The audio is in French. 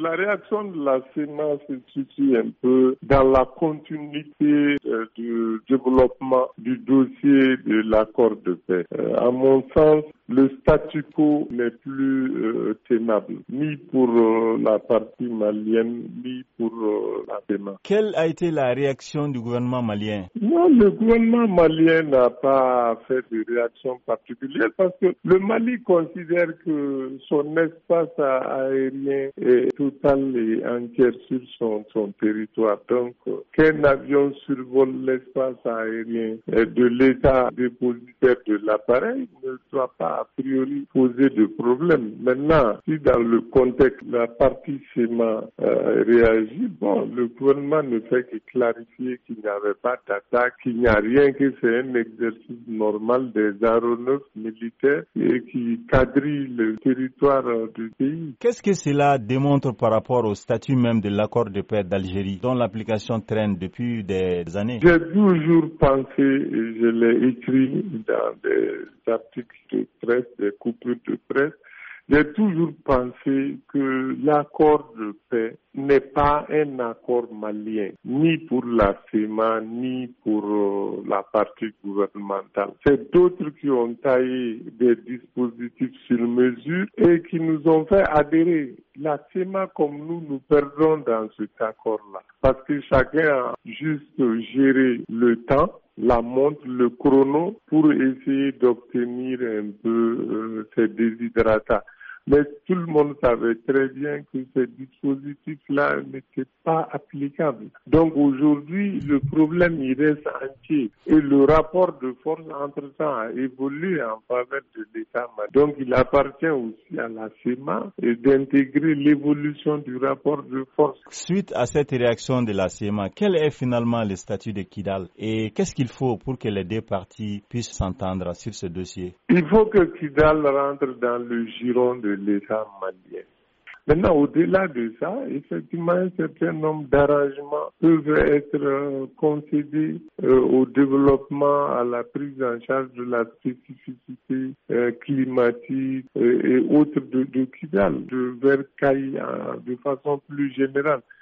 La réaction de la CEMA se situe un peu dans la continuité du développement du dossier de l'accord de paix. À mon sens, le statu quo n'est plus tenable, ni pour la partie malienne, ni pour la CEMA. Quelle a été la réaction du gouvernement malien? Non, le gouvernement malien n'a pas fait de réaction particulière parce que le Mali considère que son espace aérien est total et entier sur son territoire. Donc, qu'un avion survole l'espace aérien de l'État dépositaire de l'appareil ne doit pas a priori poser de problème. Maintenant, si dans le contexte la partie CEMA réagit, le gouvernement ne fait que clarifier qu'il n'y avait pas d'attaque, qu'il n'y a rien, que c'est un exercice normal des aéronefs militaires et qui quadrille le territoire du pays. Qu'est-ce que cela démontre par rapport au statut même de l'accord de paix d'Algérie, dont l'application traîne depuis des années? J'ai toujours pensé, et je l'ai écrit dans des articles de presse, des coupures de presse, j'ai toujours pensé que l'accord de paix n'est pas un accord malien, ni pour la CEMA, ni pour la partie gouvernementale. C'est d'autres qui ont taillé des dispositifs sur mesure et qui nous ont fait adhérer. La CEMA, comme nous perdons dans cet accord-là. Parce que chacun a juste géré le temps, la montre, le chrono pour essayer d'obtenir un peu ses desiderata. Mais tout le monde savait très bien que ces dispositifs-là n'étaient pas applicables. Donc aujourd'hui, le problème il reste entier. Et le rapport de force entre-temps a évolué en faveur de l'État. Donc il appartient aussi à la CEMA d'intégrer l'évolution du rapport de force. Suite à cette réaction de la CEMA, quel est finalement le statut de Kidal et qu'est-ce qu'il faut pour que les deux parties puissent s'entendre sur ce dossier? Il faut que Kidal rentre dans le giron de l'État malien. Maintenant, au-delà de ça, effectivement, un certain nombre d'arrangements peuvent être concédés au développement, à la prise en charge de la spécificité climatique et autres de Kidal, de vers Kaï de façon plus générale.